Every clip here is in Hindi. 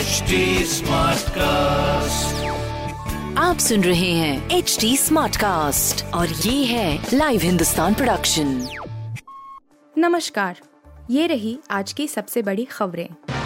HD Smartcast. आप सुन रहे हैं HD Smartcast और ये है लाइव हिंदुस्तान प्रोडक्शन। नमस्कार, ये रही आज की सबसे बड़ी खबरें।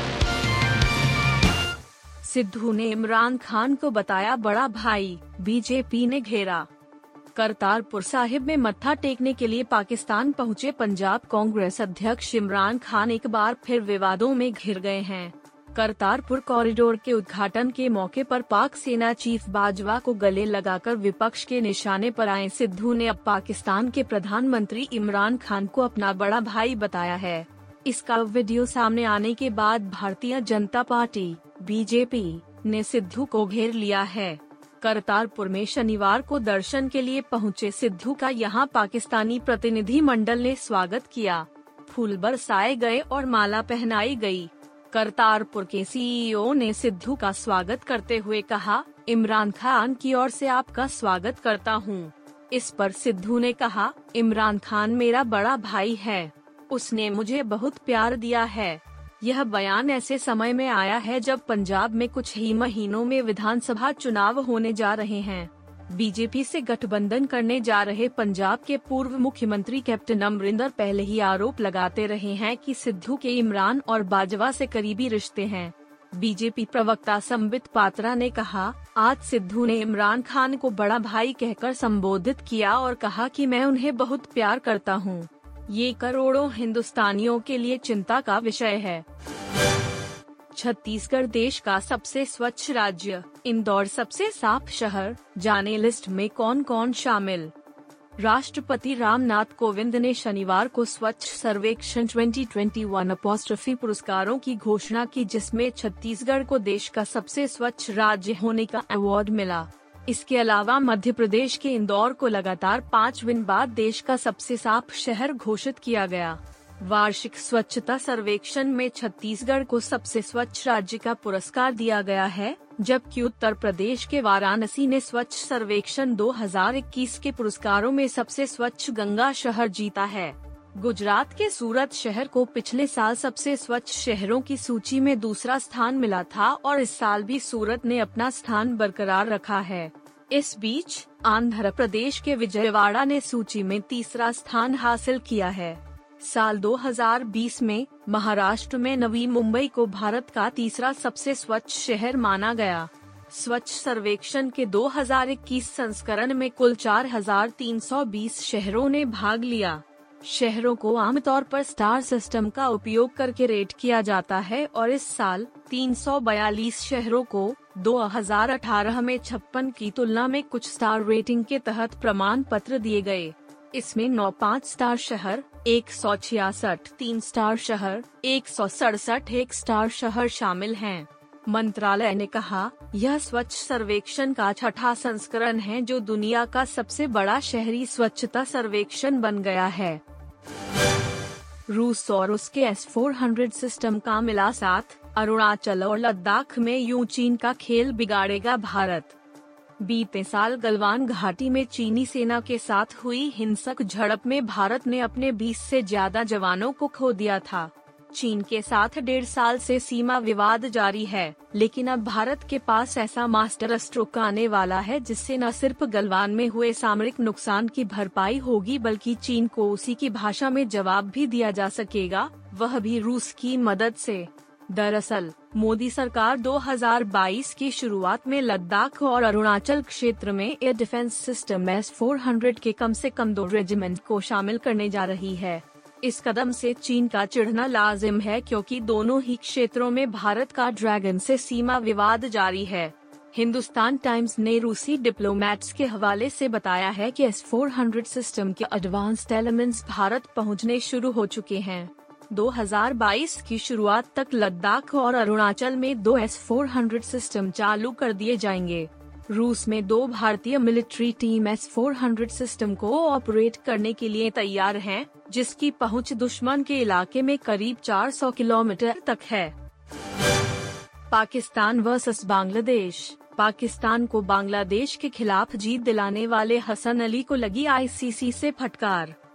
सिद्धू ने इमरान खान को बताया बड़ा भाई, बीजेपी ने घेरा। करतारपुर साहिब में मत्था टेकने के लिए पाकिस्तान पहुंचे पंजाब कांग्रेस अध्यक्ष इमरान खान एक बार फिर विवादों में घिर गए हैं। करतारपुर कॉरिडोर के उद्घाटन के मौके पर पाक सेना चीफ बाजवा को गले लगाकर विपक्ष के निशाने पर आए सिद्धू ने अब पाकिस्तान के प्रधानमंत्री इमरान खान को अपना बड़ा भाई बताया है। इसका वीडियो सामने आने के बाद भारतीय जनता पार्टी बीजेपी ने सिद्धू को घेर लिया है। करतारपुर में शनिवार को दर्शन के लिए पहुंचे सिद्धू का यहां पाकिस्तानी प्रतिनिधि मंडल ने स्वागत किया। फूल बरसाए गए और माला पहनाई गई। करतारपुर के सीईओ ने सिद्धू का स्वागत करते हुए कहा, इमरान खान की ओर से आपका स्वागत करता हूं। इस पर सिद्धू ने कहा, इमरान खान मेरा बड़ा भाई है, उसने मुझे बहुत प्यार दिया है। यह बयान ऐसे समय में आया है जब पंजाब में कुछ ही महीनों में विधानसभा चुनाव होने जा रहे हैं। बीजेपी से गठबंधन करने जा रहे पंजाब के पूर्व मुख्यमंत्री कैप्टन अमरिंदर पहले ही आरोप लगाते रहे हैं कि सिद्धू के इमरान और बाजवा से करीबी रिश्ते हैं। बीजेपी प्रवक्ता संबित पात्रा ने कहा, आज सिद्धू ने इमरान खान को बड़ा भाई कहकर संबोधित किया और कहा कि मैं उन्हें बहुत प्यार करता हूं। ये करोड़ों हिंदुस्तानियों के लिए चिंता का विषय है। छत्तीसगढ़ देश का सबसे स्वच्छ राज्य, इंदौर सबसे साफ शहर, जाने लिस्ट में कौन कौन शामिल। राष्ट्रपति रामनाथ कोविंद ने शनिवार को स्वच्छ सर्वेक्षण 2021 पुरस्कारों की घोषणा की, जिसमें छत्तीसगढ़ को देश का सबसे स्वच्छ राज्य होने का अवार्ड मिला। इसके अलावा मध्य प्रदेश के इंदौर को लगातार 5 दिन बाद देश का सबसे साफ शहर घोषित किया गया। वार्षिक स्वच्छता सर्वेक्षण में छत्तीसगढ़ को सबसे स्वच्छ राज्य का पुरस्कार दिया गया है, जबकि उत्तर प्रदेश के वाराणसी ने स्वच्छ सर्वेक्षण 2021 के पुरस्कारों में सबसे स्वच्छ गंगा शहर जीता है। गुजरात के सूरत शहर को पिछले साल सबसे स्वच्छ शहरों की सूची में दूसरा स्थान मिला था और इस साल भी सूरत ने अपना स्थान बरकरार रखा है। इस बीच आंध्र प्रदेश के विजयवाड़ा ने सूची में तीसरा स्थान हासिल किया है। साल 2020 में महाराष्ट्र में नवी मुंबई को भारत का तीसरा सबसे स्वच्छ शहर माना गया। स्वच्छ सर्वेक्षण के 2021 संस्करण में कुल 4,320 शहरों ने भाग लिया। शहरों को आमतौर पर स्टार सिस्टम का उपयोग करके रेट किया जाता है और इस साल 342 शहरों को 2018 में 56 की तुलना में कुछ स्टार रेटिंग के तहत प्रमाण पत्र दिए गए। इसमें 9 5 स्टार शहर, 166 3 स्टार शहर, 167 1 स्टार शहर शामिल हैं। मंत्रालय ने कहा, यह स्वच्छ सर्वेक्षण का 6ठा संस्करण है जो दुनिया का सबसे बड़ा शहरी स्वच्छता सर्वेक्षण बन गया है। रूस और उसके S-400 सिस्टम का मिला साथ, अरुणाचल और लद्दाख में यूं चीन का खेल बिगाड़ेगा भारत। बीते साल गलवान घाटी में चीनी सेना के साथ हुई हिंसक झड़प में भारत ने अपने 20 से ज्यादा जवानों को खो दिया था। चीन के साथ 1.5 साल से सीमा विवाद जारी है, लेकिन अब भारत के पास ऐसा मास्टर स्ट्रोक आने वाला है जिससे न सिर्फ गलवान में हुए सामरिक नुकसान की भरपाई होगी बल्कि चीन को उसी की भाषा में जवाब भी दिया जा सकेगा, वह भी रूस की मदद से। दरअसल मोदी सरकार 2022 की शुरुआत में लद्दाख और अरुणाचल क्षेत्र में एयर डिफेंस सिस्टम S-400 के कम से कम 2 रेजिमेंट को शामिल करने जा रही है। इस कदम से चीन का चिढ़ना लाजिम है क्योंकि दोनों ही क्षेत्रों में भारत का ड्रैगन से सीमा विवाद जारी है। हिंदुस्तान टाइम्स ने रूसी डिप्लोमैट्स के हवाले से बताया है कि S-400 सिस्टम के एडवांस्ड एलिमेंट्स भारत पहुंचने शुरू हो चुके हैं। 2022 की शुरुआत तक लद्दाख और अरुणाचल में 2 S-400 सिस्टम चालू कर दिए जाएंगे। रूस में 2 भारतीय मिलिट्री टीम S-400 सिस्टम को ऑपरेट करने के लिए तैयार हैं, जिसकी पहुंच दुश्मन के इलाके में करीब 400 किलोमीटर तक है। पाकिस्तान वर्सेस बांग्लादेश। पाकिस्तान को बांग्लादेश के खिलाफ जीत दिलाने वाले हसन अली को लगी ICC से फटकार।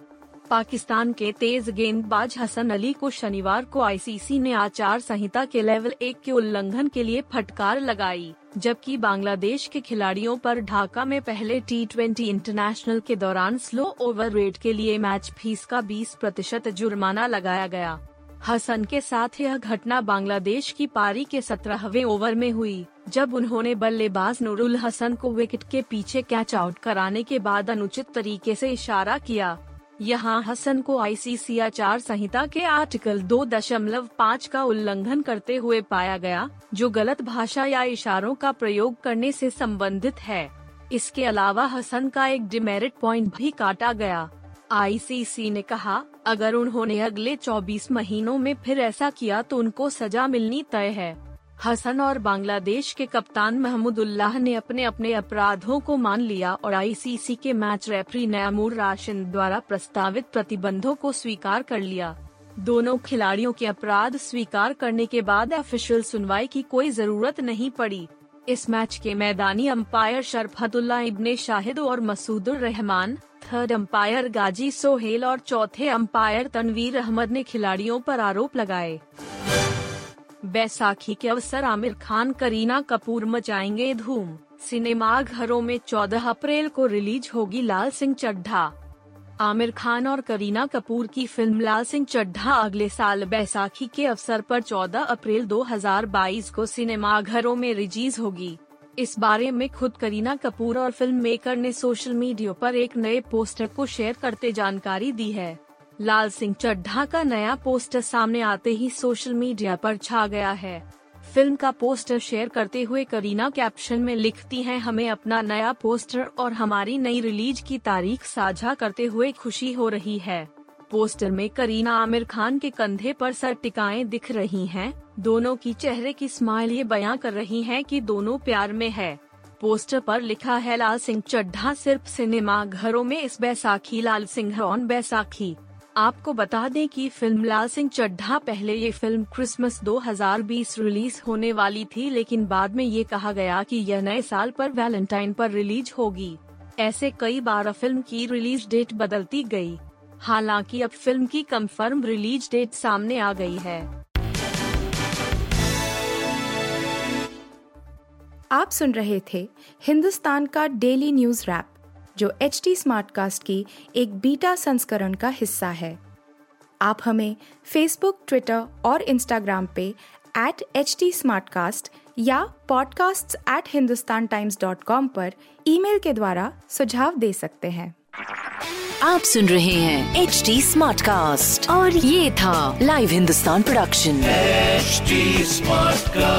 पाकिस्तान के तेज गेंदबाज हसन अली को शनिवार को आईसीसी ने आचार संहिता के लेवल 1 के उल्लंघन के लिए फटकार लगाई, जबकि बांग्लादेश के खिलाड़ियों पर ढाका में पहले T20 इंटरनेशनल के दौरान स्लो ओवर रेट के लिए मैच फीस का 20% जुर्माना लगाया गया। हसन के साथ यह घटना बांग्लादेश की पारी के 17वें ओवर में हुई, जब उन्होंने बल्लेबाज नूरुल हसन को विकेट के पीछे कैच आउट कराने के बाद अनुचित तरीके से इशारा किया। यहाँ हसन को आईसीसी आचार संहिता के आर्टिकल 2.5 का उल्लंघन करते हुए पाया गया, जो गलत भाषा या इशारों का प्रयोग करने से संबंधित है। इसके अलावा हसन का एक डिमेरिट पॉइंट भी काटा गया। आईसीसी ने कहा, अगर उन्होंने अगले 24 महीनों में फिर ऐसा किया तो उनको सजा मिलनी तय है। हसन और बांग्लादेश के कप्तान महमूदुल्लाह ने अपने अपने अपराधों को मान लिया और आईसीसी के मैच रेफरी नयामुर राशिद द्वारा प्रस्तावित प्रतिबंधों को स्वीकार कर लिया। दोनों खिलाड़ियों के अपराध स्वीकार करने के बाद ऑफिशियल सुनवाई की कोई जरूरत नहीं पड़ी। इस मैच के मैदानी अंपायर शरफतुल्लाह इब्ने शाहिद और मसूदुर रहमान, थर्ड अंपायर गाजी सोहेल और चौथे अंपायर तनवीर अहमद ने खिलाड़ियों पर आरोप लगाए। बैसाखी के अवसर आमिर खान करीना कपूर मचाएंगे धूम, सिनेमा घरों में 14 अप्रैल को रिलीज होगी लाल सिंह चड्ढा। आमिर खान और करीना कपूर की फिल्म लाल सिंह चड्ढा अगले साल बैसाखी के अवसर पर 14 अप्रैल 2022 को सिनेमा घरों में रिलीज होगी। इस बारे में खुद करीना कपूर और फिल्म मेकर ने सोशल मीडिया पर एक नए पोस्टर को शेयर करते जानकारी दी है। लाल सिंह चड्ढा का नया पोस्टर सामने आते ही सोशल मीडिया पर छा गया है। फिल्म का पोस्टर शेयर करते हुए करीना कैप्शन में लिखती हैं, हमें अपना नया पोस्टर और हमारी नई रिलीज की तारीख साझा करते हुए खुशी हो रही है। पोस्टर में करीना आमिर खान के कंधे पर सर टिकाए दिख रही हैं। दोनों की चेहरे की स्माइल ये बयां कर रही है कि दोनों प्यार में है। पोस्टर पर लिखा है, लाल सिंह चड्ढा सिर्फ सिनेमा घरों में इस बैसाखी, लाल सिंह ऑन बैसाखी। आपको बता दें कि फिल्म लाल सिंह चड्ढा पहले ये फिल्म क्रिसमस 2020 रिलीज होने वाली थी, लेकिन बाद में ये कहा गया कि यह नए साल पर वैलेंटाइन पर रिलीज होगी। ऐसे कई बार फिल्म की रिलीज डेट बदलती गई। हालांकि अब फिल्म की कंफर्म रिलीज डेट सामने आ गई है। आप सुन रहे थे हिंदुस्तान का डेली न्यूज रैप, जो HD स्मार्टकास्ट की एक बीटा संस्करण का हिस्सा है। आप हमें फेसबुक, ट्विटर और इंस्टाग्राम पे @HT Smartcast या podcasts@hindustantimes.com पर ईमेल के द्वारा सुझाव दे सकते हैं। आप सुन रहे हैं HD स्मार्टकास्ट और ये था live Hindustan production. HD Smartcast।